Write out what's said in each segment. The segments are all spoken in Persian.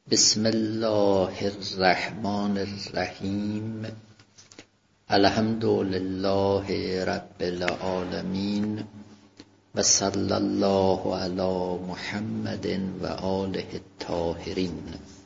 بسم الله الرحمن الرحیم. الحمد لله رب العالمین و صلی الله علی محمد و آله الطاهرین.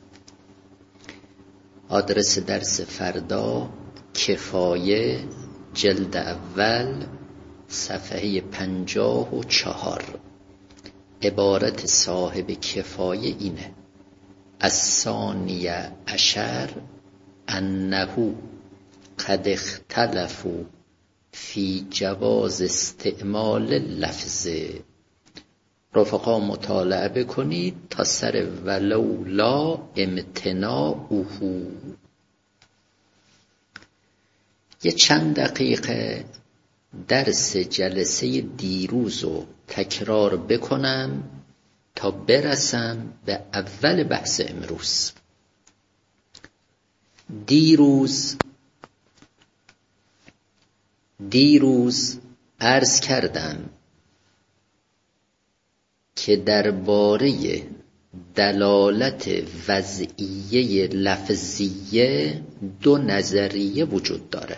آدرس درس فردا کفایه جلد اول صفحه 54. عبارت صاحب کفایه اینه: الثانی عشر انه قد اختلفوا فی جواز استعمال لفظ. رفقا مطالعه بکنید تا سر ولولا امتناعه. یه چند دقیقه درس جلسه دیروز رو تکرار بکنم تا برسم به اول بحث امروز. دیروز عرض کردم که درباره دلالت وضعیه لفظیه دو نظریه وجود داره.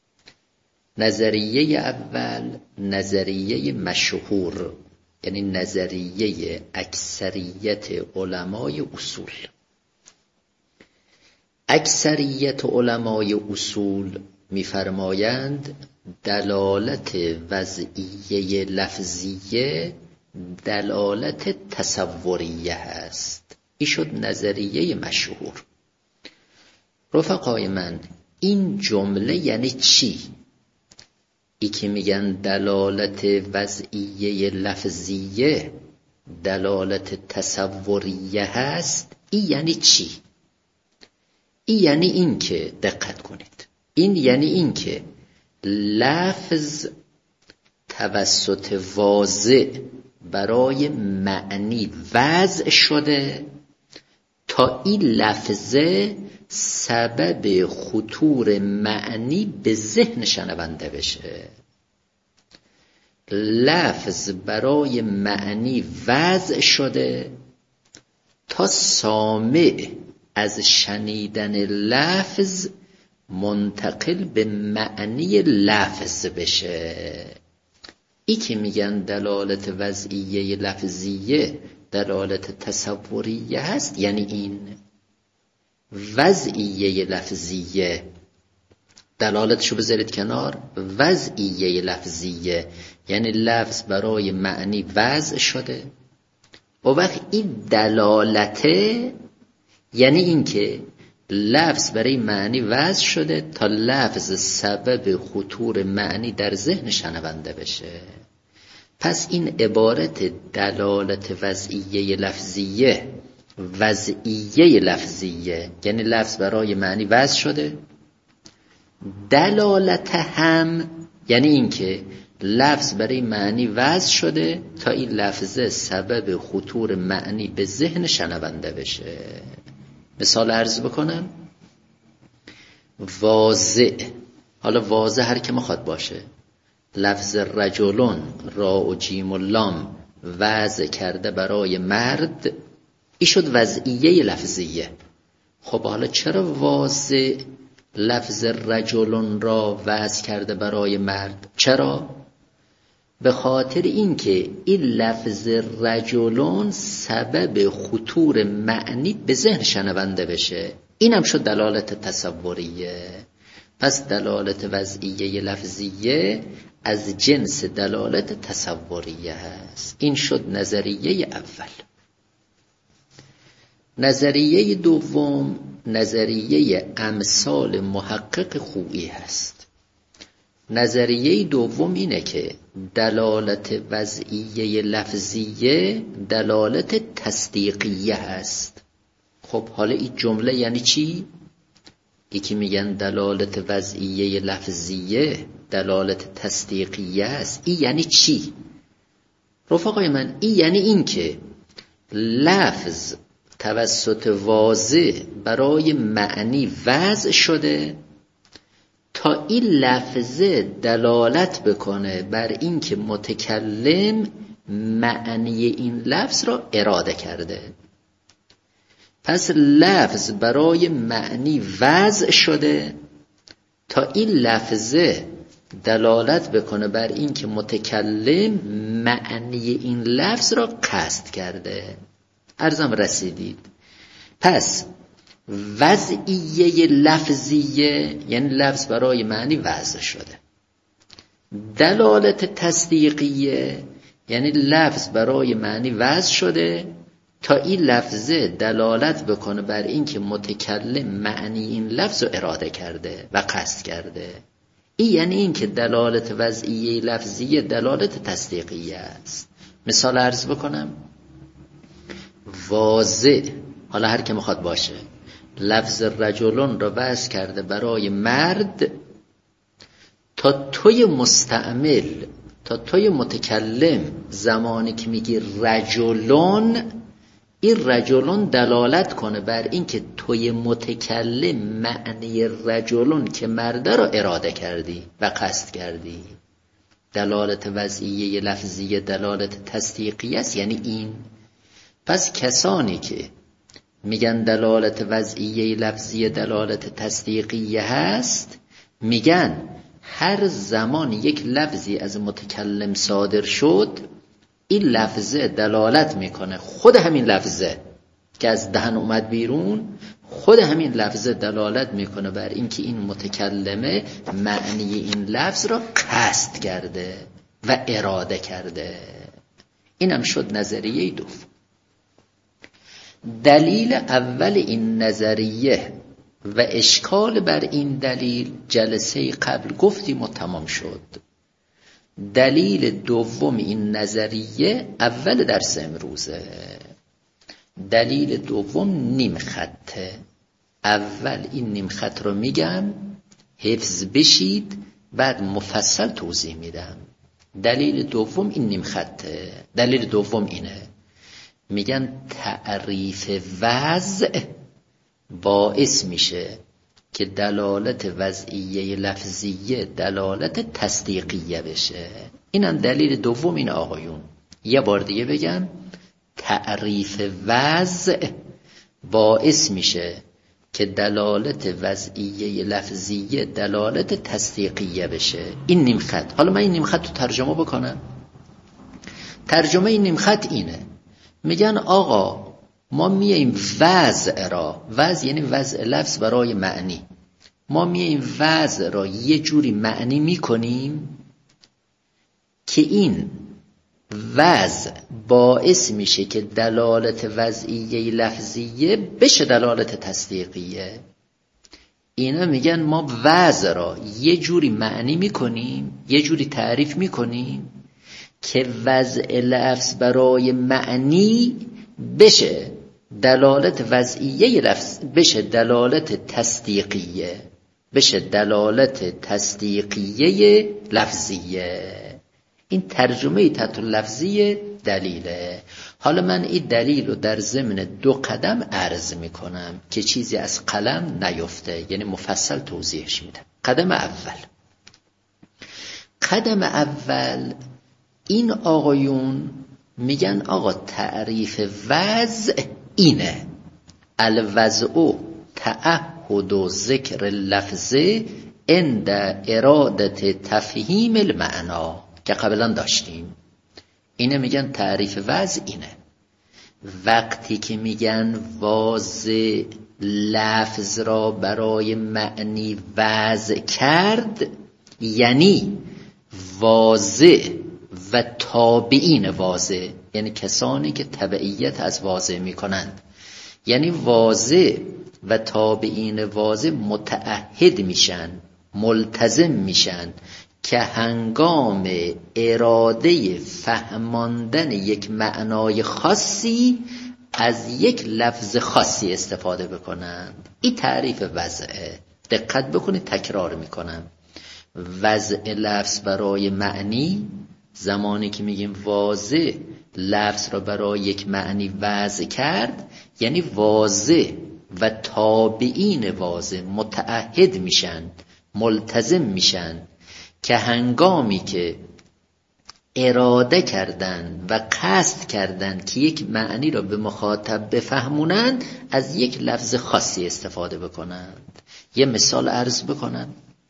نظریه اول نظریه مشهور، یعنی نظریه اکثریت علمای اصول. اکثریت علمای اصول می‌فرمایند دلالت وضعیه لفظیه دلالت تصوریه هست. این شد نظریه مشهور. رفقای من، این جمله یعنی چی؟ ای که میگن دلالت وضعیه لفظیه دلالت تصوریه هست، این یعنی چی؟ این یعنی این که دقت کنید، این یعنی این که لفظ توسط واضع برای معنی وضع شده تا این لفظه سبب خطور معنی به ذهن شنونده بشه. لفظ برای معنی وضع شده تا سامع از شنیدن لفظ منتقل به معنی لفظ بشه. ای که میگن دلالت وضعیه لفظیه دلالت تصوریه هست، یعنی این وضعیه لفظیه دلالتشو بذارید کنار. وضعیه لفظیه یعنی لفظ برای معنی وضع شده، و وقت این دلالته یعنی این که لفظ برای معنی وضع شده تا لفظ سبب خطور معنی در ذهن شنونده بشه. پس این عبارت دلالت وضعیه لفظیه، وضعیه لفظیه یعنی لفظ برای معنی وضع شده. دلالت هم یعنی این که لفظ برای معنی وضع شده تا این لفظه سبب خطور معنی به ذهن شنونده بشه. مثال عرض بکنم. واضع، حالا واضع هر که مخواد باشه، لفظ رجلون را و جیم و لام وضع کرده برای مرد، این شد وضعیه لفظیه. خب حالا چرا واضع لفظ رجلون را وضع کرده برای مرد؟ چرا؟ به خاطر اینکه این لفظ رجلون سبب خطور معنی به ذهن شنونده بشه. اینم شد دلالت تصوریه. پس دلالت وضعیه لفظیه از جنس دلالت تصوریه هست. این شد نظریه اول. نظریه دوم نظریه امثال محقق خویی هست. نظریه دوم اینه که دلالت وضعیه لفظیه دلالت تصدیقیه هست. خب حالا این جمله یعنی چی؟ یکی میگن دلالت وضعیه لفظیه دلالت تصدیقیه است. این یعنی چی؟ رفقای من، این یعنی این که لفظ توسط واضع برای معنی وضع شده تا این لفظه دلالت بکنه بر این که متکلم معنی این لفظ را اراده کرده. پس لفظ برای معنی وضع شده تا این لفظه دلالت بکنه بر این که متکلم معنی این لفظ را قصد کرده. عرضم رسیدید. پس وضعیه لفظیه یعنی لفظ برای معنی وضع شده. دلالت تصدیقیه یعنی لفظ برای معنی وضع شده تا این لفظه دلالت بکنه بر این که متکلم معنی این لفظ رو اراده کرده و قصد کرده. این یعنی این که دلالت وضعیه لفظیه دلالت تصدیقیه است. مثال عرض بکنم. واضح، حالا هر که میخواد باشه، لفظ رجلون را وضع کرده برای مرد تا توی مستعمل، تا توی متکلم زمانی که میگی رجلون، این رجلون دلالت کنه بر این که توی متکلم معنی رجلون که مرده را اراده کردی و قصد کردی. دلالت وضعیه لفظیه دلالت تصدیقی است، یعنی این. پس کسانی که میگن دلالت وضعیه لفظیه دلالت تصدیقیه هست، میگن هر زمان یک لفظی از متکلم صادر شد، این لفظه دلالت میکنه، خود همین لفظه که از دهن اومد بیرون، خود همین لفظه دلالت میکنه بر اینکه این متکلمه معنی این لفظ را قصد کرده و اراده کرده. اینم شد نظریه دوم. دلیل اول این نظریه و اشکال بر این دلیل جلسه قبل گفتیم و تمام شد. دلیل دوم این نظریه اول درس امروزه. دلیل دوم نیم خطه. اول این نیم خط رو میگم حفظ بشید، بعد مفصل توضیح میدم. دلیل دوم این نیم خطه. دلیل دوم اینه، میگن تعریف وضع باعث میشه که دلالت وضعیه لفظیه دلالت تصدیقیه بشه. اینم دلیل دوم این آقایون. یه بار دیگه بگم، تعریف وضع باعث میشه که دلالت وضعیه لفظیه دلالت تصدیقیه بشه. این نیم خط. حالا من این نیم خط رو ترجمه بکنم. ترجمه این نیم خط اینه، میگن آقا ما میایم وضع را، وضع یعنی وضع لفظ برای معنی، ما میایم وضع را یه جوری معنی میکنیم که این وضع باعث میشه که دلالت وضعیه لفظیه بشه دلالت تصدیقیه. اینا میگن ما وضع را یه جوری معنی میکنیم، یه جوری تعریف میکنیم که وضع لفظ برای معنی بشه دلالت وضعیه لفظ، بشه دلالت تصدیقیه، بشه دلالت تصدیقیه لفظیه. این ترجمه تحت لفظی دلیله. حالا من این دلیل رو در ضمن 2 قدم عرض میکنم که چیزی از قلم نیفته، یعنی مفصل توضیحش میدم. قدم اول این آقایون میگن آقا تعریف وضع اینه، الوضع تعهد و ذکر لفظه عند ارادت تفهیم المعنا که قبلا داشتیم. اینه میگن تعریف وضع اینه. وقتی که میگن واضع لفظ را برای معنی وضع کرد، یعنی واضع و تابعین واضع، یعنی کسانی که تبعیت از واضع میکنند، یعنی واضع و تابعین واضع متعهد میشن، ملتزم میشن که هنگام اراده فهماندن یک معنای خاصی از یک لفظ خاصی استفاده بکنند. این تعریف وضعه. دقت بکنید، تکرار میکنم. وضع لفظ برای معنی، زمانی که میگیم واضع لفظ را برای یک معنی وضع کرد، یعنی واضع و تابعین واضع متعهد میشن، ملتزم میشن که هنگامی که اراده کردن و قصد کردن که یک معنی را به مخاطب بفهمونند، از یک لفظ خاصی استفاده بکنند. یه مثال عرض بکنم.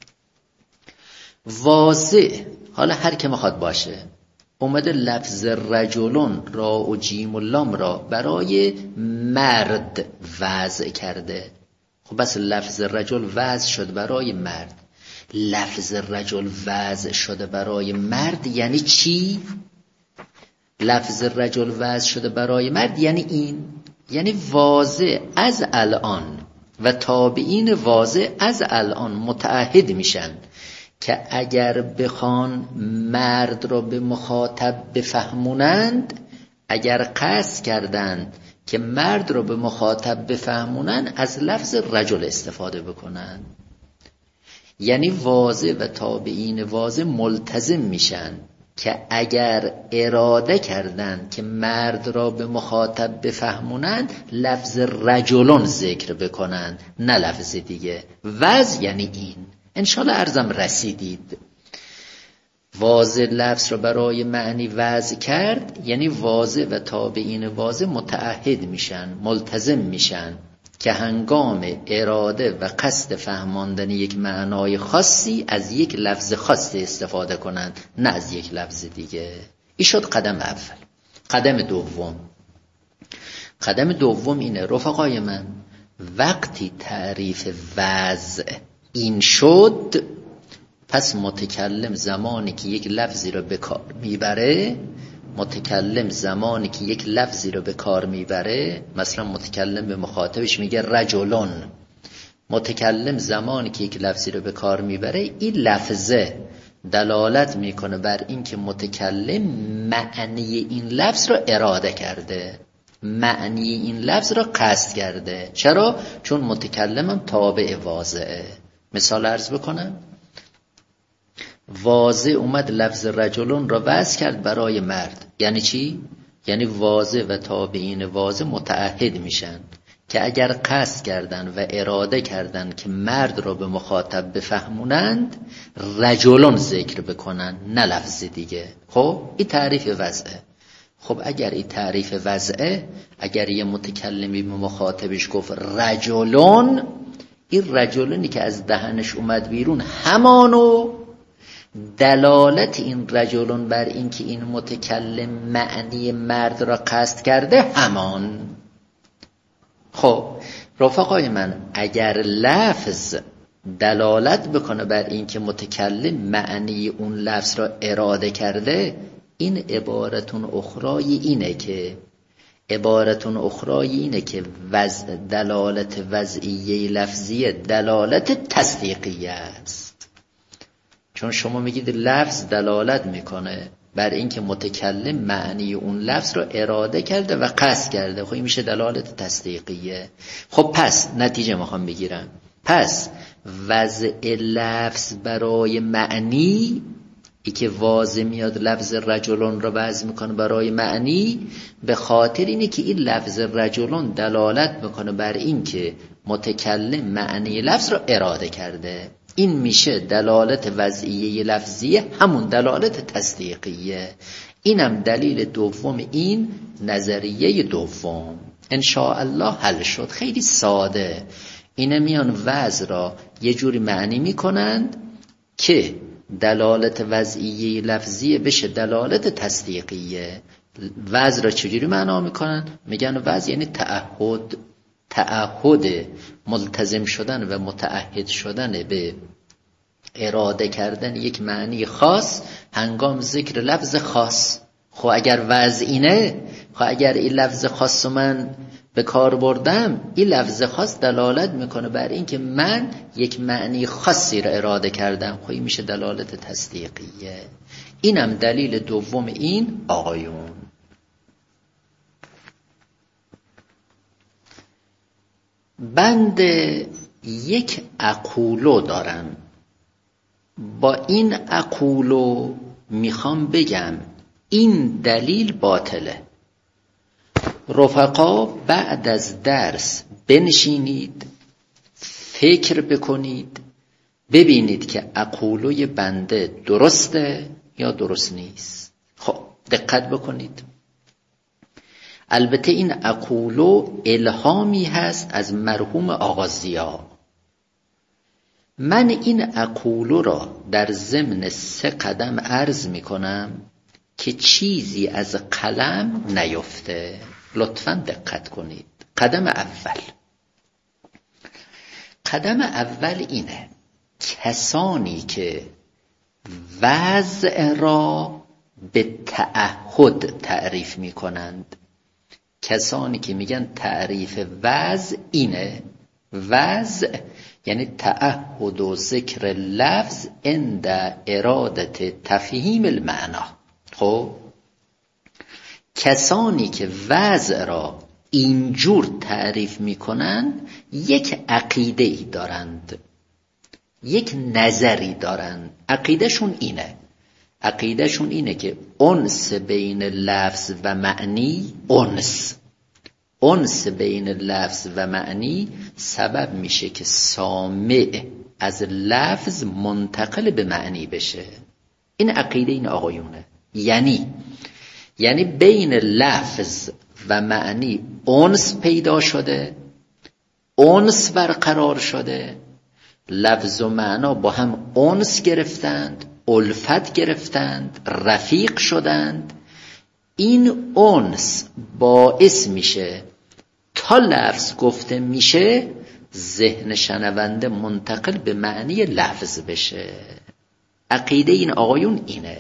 واضح، حالا هر که میخواد باشه، اومده لفظ رجلون را و جیم و لام را برای مرد وضع کرده. خب بس لفظ رجل وضع شد برای مرد. لفظ رجل وضع شده برای مرد یعنی چی؟ لفظ رجل وضع شده برای مرد یعنی این، یعنی واضح از الان و تابعین واضح از الان متعهد میشن که اگر بخوان مرد را به مخاطب بفهمونند، اگر قصد کردند که مرد را به مخاطب بفهمونند، از لفظ رجل استفاده بکنند. یعنی واضح و تابعین واضح ملتزم میشن که اگر اراده کردند که مرد را به مخاطب بفهمونند، لفظ رجلون ذکر بکنند، نه لفظ دیگه. وضع یعنی این. انشالله عرضم رسیدید. واضح لفظ را برای معنی وضع کرد، یعنی واضح و تابعین واضح متعهد میشن، ملتزم میشن که هنگام اراده و قصد فهماندن یک معنای خاصی از یک لفظ خاصی استفاده کنند، نه از یک لفظ دیگه. این شد قدم اول. قدم دوم اینه رفقای من، وقتی تعریف وضع این شد، پس متکلم زمانی که یک لفظی رو به کار میبره، مثلا متکلم به مخاطبش میگه رجلون، متکلم زمانی که یک لفظی رو به کار میبره، این لفظه دلالت میکنه بر این که متکلم معنی این لفظ رو اراده کرده، معنی این لفظ رو قصد کرده. چرا؟ چون متکلمم تابع واضحه. مثال عرض بکنم. واضح اومد لفظ رجلون را وضع کرد برای مرد. یعنی چی؟ یعنی واضح و تابعین واضح متعهد میشن که اگر قصد کردن و اراده کردن که مرد را به مخاطب بفهمونند، رجلون ذکر بکنن، نه لفظ دیگه. خب این تعریف وضعه. خب اگر این تعریف وضعه، اگر یه متکلمی به مخاطبش گفت رجلون، این رجلونی که از دهنش اومد بیرون، همانو دلالت این رجلون بر این که این متکلم معنی مرد را قصد کرده همان. خب رفقای من، اگر لفظ دلالت بکنه بر این که متکلم معنی اون لفظ را اراده کرده، این عبارتون اخرای اینه که دلالت وضعیه لفظیه دلالت تصدیقیه است. چون شما میگید لفظ دلالت میکنه بر اینکه متکلم معنی اون لفظ رو اراده کرده و قصد کرده، خب این میشه دلالت تصدیقیه. خب پس نتیجه میخوام بگیرم، پس وضع لفظ برای معنی، ای که واضح میاد لفظ رجلون رو وضع میکنه برای معنی، به خاطر اینه که این لفظ رجلون دلالت میکنه بر این که متکلم معنی لفظ رو اراده کرده. این میشه دلالت وضعیه لفظیه، همون دلالت تصدیقیه. اینم دلیل دوم این نظریه دوم. انشاءالله حل شد. خیلی ساده. اینه میان وضع را یه جوری معنی میکنند که دلالت وضعیه لفظیه بشه دلالت تصدیقیه. وضع را چجوری معنا میکنن؟ میگن وضع یعنی تعهد ملتزم شدن و متعهد شدن به اراده کردن یک معنی خاص هنگام ذکر لفظ خاص. خب اگر وضع اینه، خب اگر این لفظ خاص من به کار بردم، این لفظ خاص دلالت میکنه بر این که من یک معنی خاصی را اراده کردم، خب این میشه دلالت تصدیقیه. اینم دلیل دوم این آقایون. بند یک اقولو دارم. با این اقولو میخوام بگم این دلیل باطله. رفقا بعد از درس بنشینید، فکر بکنید، ببینید که اقولوی بنده درسته یا درست نیست. دقت بکنید. البته این اقولو الهامی هست از مرحوم آقا ضیا. من این اقولو را در ضمن 3 قدم عرض می کنم که چیزی از قلم نیفته. لطفاً دقت کنید. قدم اول اینه کسانی که وضع را به تعهد تعریف می کنند، کسانی که میگن تعریف وضع اینه، وضع یعنی تعهد و ذکر لفظ عند ارادت تفهیم المعنا. خب کسانی که وضع را اینجور تعریف میکنند یک عقیده ای دارند، یک نظری دارند. عقیدهشون اینه که انس بین لفظ و معنی، انس بین لفظ و معنی سبب میشه که سامع از لفظ منتقل به معنی بشه. این عقیده این آقایونه. یعنی بین لفظ و معنی انس پیدا شده، انس برقرار شده، لفظ و معنا با هم انس گرفتند، الفت گرفتند، رفیق شدند. این انس باعث میشه تا لفظ گفته میشه ذهن شنونده منتقل به معنی لفظ بشه. عقیده این آقایون اینه.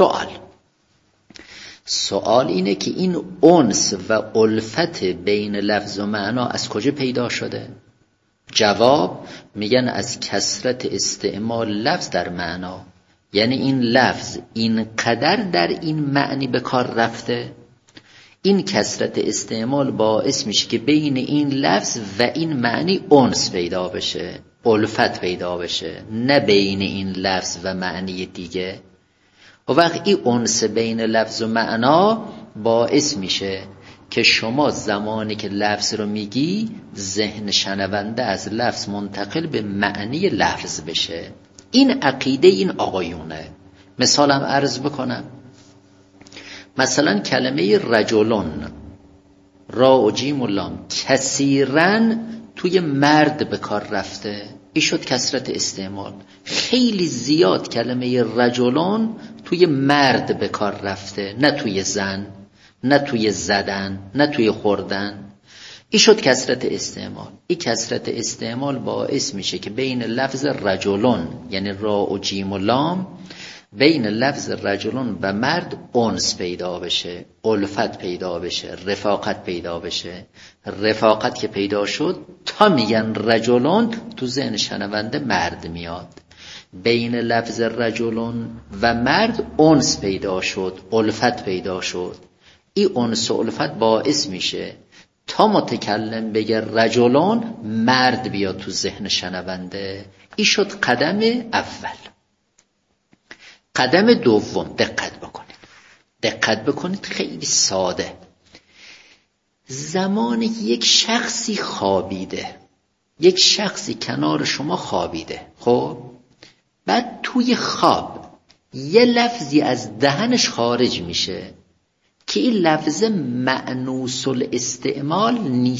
سوال اینه که این انس و الفت بین لفظ و معنا از کجا پیدا شده؟ جواب میگن از کثرت استعمال لفظ در معنا. یعنی این لفظ اینقدر در این معنی به کار رفته، این کثرت استعمال باعث میشه که بین این لفظ و این معنی انس پیدا بشه، الفت پیدا بشه، نه بین این لفظ و معنی دیگه. و وقت این انس بین لفظ و معنا باعث میشه که شما زمانی که لفظ رو میگی ذهن شنونده از لفظ منتقل به معنی لفظ بشه. این عقیده این آقایونه. مثالم عرض بکنم. مثلا کلمه رجلون، را و جیم و لام، کثیراً توی مرد به کار رفته. این شد کثرت استعمال. خیلی زیاد کلمه رجلون توی مرد به کار رفته، نه توی زن، نه توی زدن، نه توی خوردن. این شد کثرت استعمال. این کثرت استعمال باعث میشه که بین لفظ رجلون یعنی را و جیم و لام، بین لفظ رجلون و مرد انس پیدا بشه، الفت پیدا بشه، رفاقت پیدا بشه. رفاقت که پیدا شد تا میگن رجلون تو ذهن شنونده مرد میاد. بین لفظ رجلون و مرد انس پیدا شد، الفت پیدا شد. این انس و الفت باعث میشه تا متکلم بگه رجلون مرد بیاد تو ذهن شنونده. این شد قدم اول. قدم دوم دقت بکنید خیلی ساده. زمانی یک شخصی خوابیده، یک شخصی کنار شما خوابیده، خب بعد توی خواب یه لفظی از دهنش خارج میشه که این لفظ مأنوس الاستعمال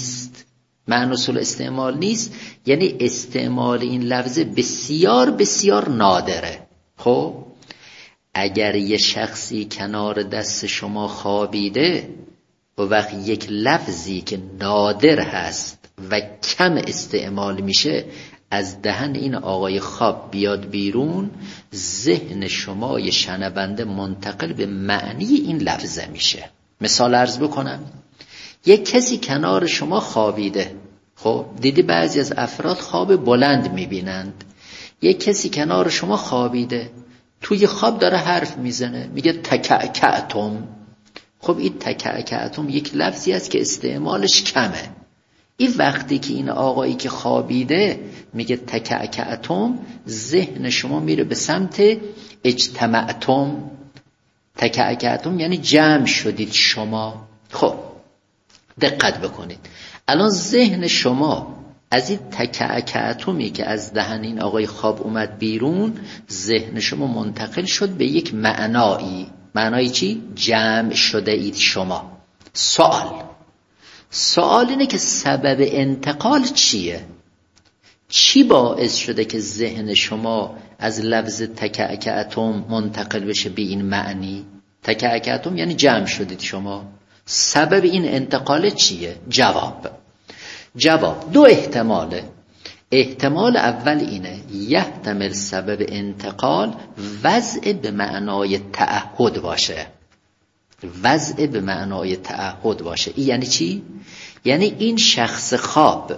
نیست. یعنی استعمال این لفظ بسیار بسیار نادره. خب اگر یه شخصی کنار دست شما خوابیده و وقت یک لفظی که نادر هست و کم استعمال میشه از دهن این آقای خواب بیاد بیرون، ذهن شما یه شنونده منتقل به معنی این لفظه میشه. مثال عرض بکنم. یک کسی کنار شما خوابیده، خب دیدی بعضی از افراد خواب بلند میبینند. یک کسی کنار شما خوابیده، توی خواب داره حرف میزنه، میگه تکعکعتم. خب این تکعکعتم یک لفظی است که استعمالش کمه. این وقتی که این آقایی که خوابیده میگه تکعکعتم، ذهن شما میره به سمت اجتمعتم. تکعکعتم یعنی جمع شدید شما. خب دقت بکنید، الان ذهن شما از این تکعکعتمی که از دهن این آقای خواب اومد بیرون، ذهن شما منتقل شد به یک معنایی. معنای چی؟ جمع شده اید شما. سوال اینه که سبب انتقال چیه؟ چی باعث شده که ذهن شما از لفظ تکعکعتم منتقل بشه به این معنی؟ تکعکعتم یعنی جمع شدید شما. سبب این انتقال چیه؟ جواب دو احتماله. احتمال اول اینه یحتمل سبب انتقال وضع به معنای تعهد باشه. این یعنی چی؟ یعنی این شخص خواب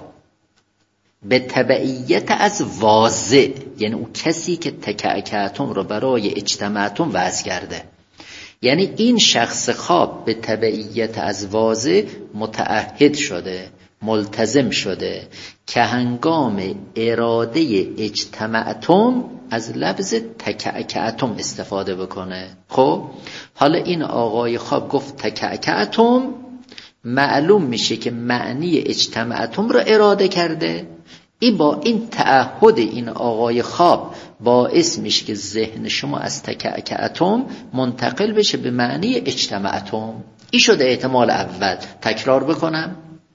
به تبعیت از واضع، یعنی اون کسی که تکعکعتم رو برای اجتماعتم وضع کرده، یعنی این شخص خواب به تبعیت از واضع متعهد شده، ملتزم شده که هنگام اراده اجتماعتم از لفظ تکعکعتم استفاده بکنه. خب حالا این آقای خواب گفت تکعکعتم، معلوم میشه که معنی اجتماعتم رو اراده کرده. این با این تعهد این آقای خواب باعث میشه که ذهن شما از تکعکعتم منتقل بشه به معنی اجتماعتم. این شده احتمال اول. تکرار بکنم.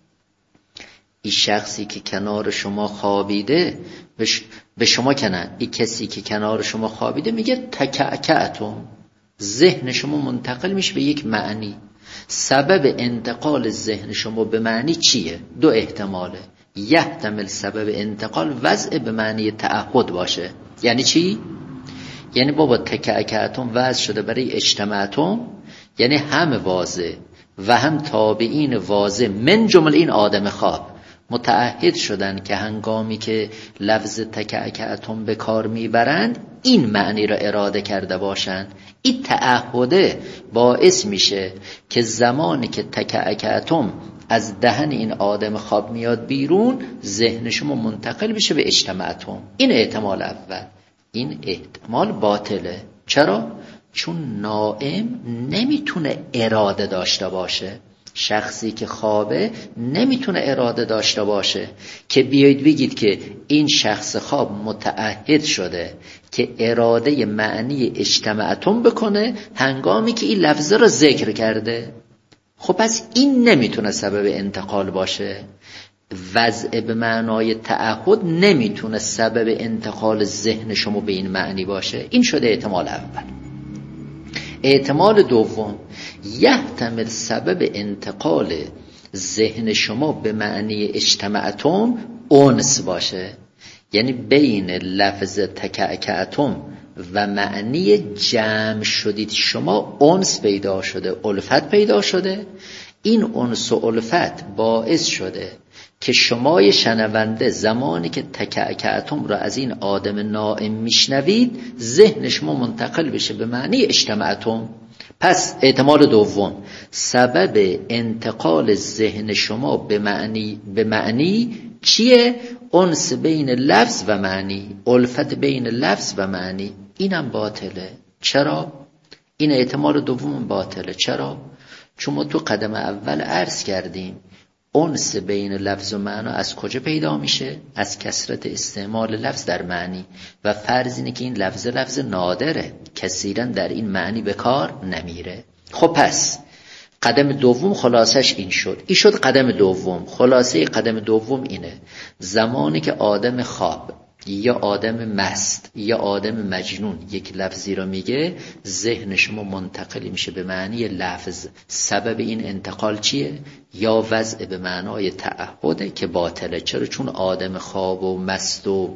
این شخصی که کنار شما خوابیده به شما کنن، این کسی که کنار شما خوابیده میگه تکعکعتم، ذهن شما منتقل میشه به یک معنی. سبب انتقال ذهن شما به معنی چیه؟ دو احتماله. یحتمل سبب انتقال وضع به معنی تعهد باشه. یعنی چی؟ یعنی بابا تکعکعتم وضع شده برای اجتماعتم، یعنی هم واضع و هم تابعین واضع من جمله این آدم خواب متعهد شدن که هنگامی که لفظ تکعکعتم به کار میبرند این معنی را اراده کرده باشند. این تعهده باعث میشه که زمانی که تکعکعتم از دهن این آدم خواب میاد بیرون، ذهن شما منتقل بشه به اجتماعتم. این احتمال اول. این احتمال باطله. چرا؟ چون نائم نمیتونه اراده داشته باشه. شخصی که خوابه نمیتونه اراده داشته باشه که بیایید بگید که این شخص خواب متعهد شده که اراده معنی اجتماعتم بکنه هنگامی که این لفظه را ذکر کرده. خب پس این نمیتونه سبب انتقال باشه. وضع به معنای تعهد نمیتونه سبب انتقال ذهن شما به این معنی باشه. این شده احتمال اول. احتمال دوم، یحتمل سبب انتقال ذهن شما به معنی اجتماعتم انس باشه، یعنی بین لفظ تکعکعتم و معنی جمع شدید شما انس پیدا شده، الفت پیدا شده. این انس و الفت باعث شده که شمای شنونده زمانی که تکعکعتم را از این آدم نائم میشنوید، ذهن شما منتقل بشه به معنی اجتماعتم. پس احتمال دوم، سبب انتقال ذهن شما به معنی چیه؟ انس بین لفظ و معنی، الفت بین لفظ و معنی. اینم باطله. چرا؟ این احتمال دوم باطله. چرا؟ چون ما تو قدم اول عرض کردیم انس بین لفظ و معنا از کجا پیدا میشه؟ از کثرت استعمال لفظ در معنی، و فرض اینه که این لفظ نادره، کثیرا در این معنی به کار نمیره. خب پس قدم دوم خلاصش این شد. این شد قدم دوم. خلاصه قدم دوم اینه: زمانی که آدم خواب یا آدم مست یا آدم مجنون یک لفظی رو میگه، ذهن شما منتقل میشه به معنی لفظ. سبب این انتقال چیه؟ یا وضع به معنای تعهده که باطله. چرا؟ چون آدم خواب و مست و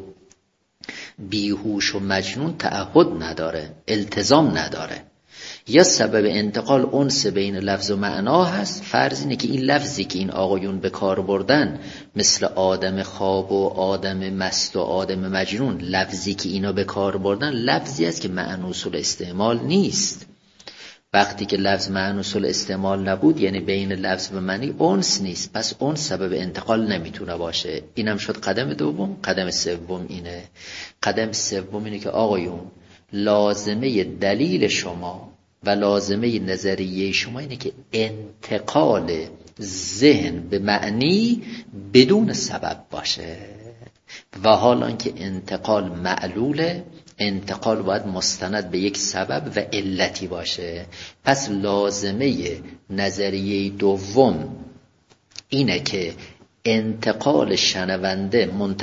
بیهوش و مجنون تعهد نداره، التزام نداره. یا سبب انتقال انس بین لفظ و معنا هست. فرض اینه که این لفظی که این آقایون به کار بردن، مثل آدم خواب و آدم مست و آدم مجنون، لفظی که اینا به کار بردن لفظی است که معنوس الاستعمال نیست. وقتی که لفظ معنوس الاستعمال نبود، یعنی بین لفظ و معنی انس نیست، پس اون سبب انتقال نمیتونه باشه. اینم شد قدم دوم. قدم سوم اینه. قدم سوم اینه که آقایون، لازمه دلیل شما و لازمه نظریه شما اینه که انتقال ذهن به معنی بدون سبب باشه، و حالا که انتقال معلوله، انتقال باید مستند به یک سبب و علتی باشه. پس لازمه نظریه دوم اینه که انتقال شنونده،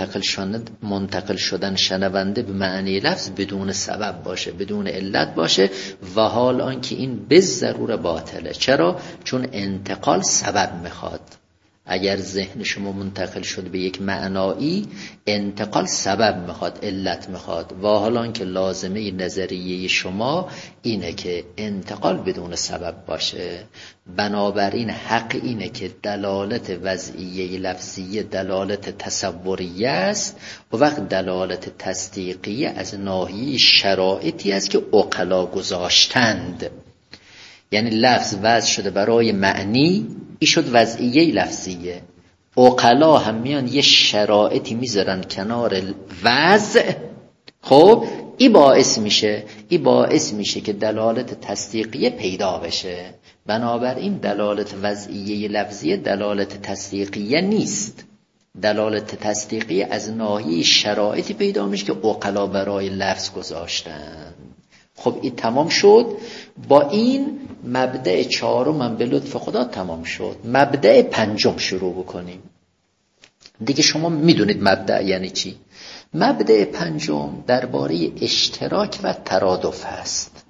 منتقل شدن شنونده به معنی لفظ بدون سبب باشه، بدون علت باشه، و حال آنکه این به ضرور باطله. چرا؟ چون انتقال سبب میخواد. اگر ذهن شما منتقل شد به یک معنایی، انتقال سبب میخواد، علت میخواد، و حالا که لازمه نظریه شما اینه که انتقال بدون سبب باشه. بنابراین حق اینه که دلالت وضعیه لفظیه دلالت تصوریه است، و وقت دلالت تصدیقیه از ناحیه شرایطی است که عقلا گذاشتند. یعنی لفظ وضع شده برای معنی، این شد وضعیه لفظیه. عقلا هم میان یه شرایطی میذارن کنار وضع. خب این باعث میشه که دلالت تصدیقیه پیدا بشه. بنابراین دلالت وضعیه لفظیه دلالت تصدیقیه نیست. دلالت تصدیقیه از ناحیه شرایطی پیدا میشه که عقلا برای لفظ گذاشتن. خب این تمام شد. با این مبدأ چهارم من به لطف خدا تمام شد. مبدأ پنجم شروع بکنیم. دیگه شما میدونید مبدأ یعنی چی. مبدأ پنجم درباره اشتراک و ترادف هست.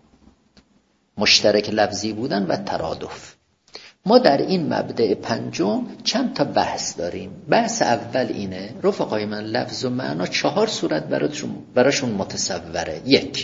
مشترک لفظی بودن و ترادف. ما در این مبدأ پنجم چند تا بحث داریم. بحث اول اینه رفقای من، لفظ و معنا 4 صورت براشون متصوره.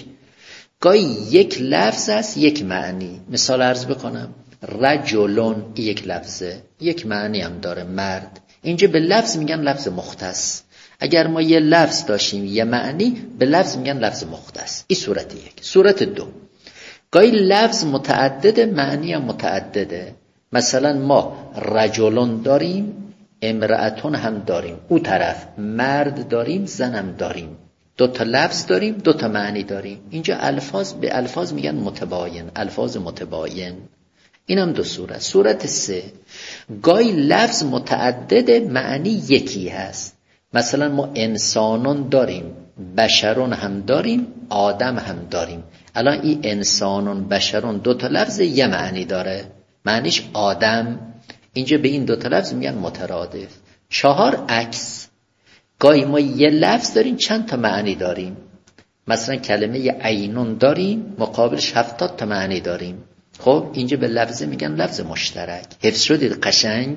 گاهی یک لفظ است یک معنی. مثال عرض بکنم، رجلون یک لفظه، یک معنی هم داره، مرد. اینجا به لفظ میگن لفظ مختص. اگر ما یه لفظ داشتیم یه معنی، به لفظ میگن لفظ مختص. این صورت یک. صورت دو، گاهی لفظ متعدده، معنی هم متعدده. مثلا ما رجلون داریم، امرأتون هم داریم، او طرف مرد داریم، زن هم داریم. 2 تا لفظ داریم، 2 تا معنی داریم. اینجا الفاظ به الفاظ میگن متباین، الفاظ متباین. اینم 2 صورت. صورت 3، گاهی لفظ متعدد، معنی یکی هست. مثلا ما انسانون داریم، بشرون هم داریم، آدم هم داریم. الان این انسانون بشرون 2 تا لفظ یه معنی داره، معنیش آدم. اینجا به این 2 تا لفظ میگن مترادف. 4 عکس، گاهی ما یه لفظ داریم چند تا معنی داریم. مثلا کلمه عینون داریم، مقابلش 70 تا معنی داریم. خب اینجا به لفظ میگن لفظ مشترک. حفظ شدید قشنگ؟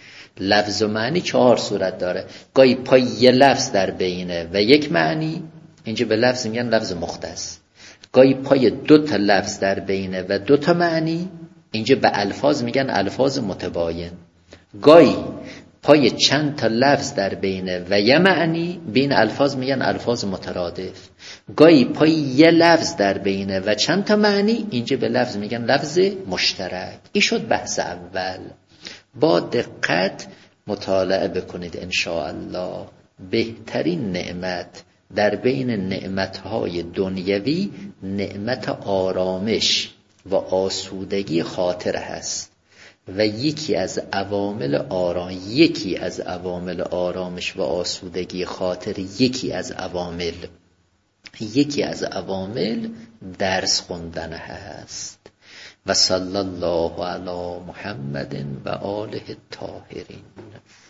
لفظ و معنی 4 صورت داره. گاهی پای یه لفظ در بینه و یک معنی، اینجا به لفظ میگن لفظ مختص. گاهی پای 2 تا لفظ در بینه و 2 تا معنی، اینجا به الفاظ میگن الفاظ متباین. گاهی پای چند تا لفظ در بینه و یه معنی، بین الفاظ میگن الفاظ مترادف. گاهی پای یه لفظ در بینه و چند تا معنی، اینجا به لفظ میگن لفظ مشترک. این شد بحث اول. با دقت مطالعه بکنید انشاءالله. بهترین نعمت در بین نعمتهای دنیوی نعمت آرامش و آسودگی خاطر هست، و یکی از عوامل آرامش و آسودگی خاطر، یکی از عوامل درس خوندن هست. و صلی الله علی محمد و آله الطاهرین.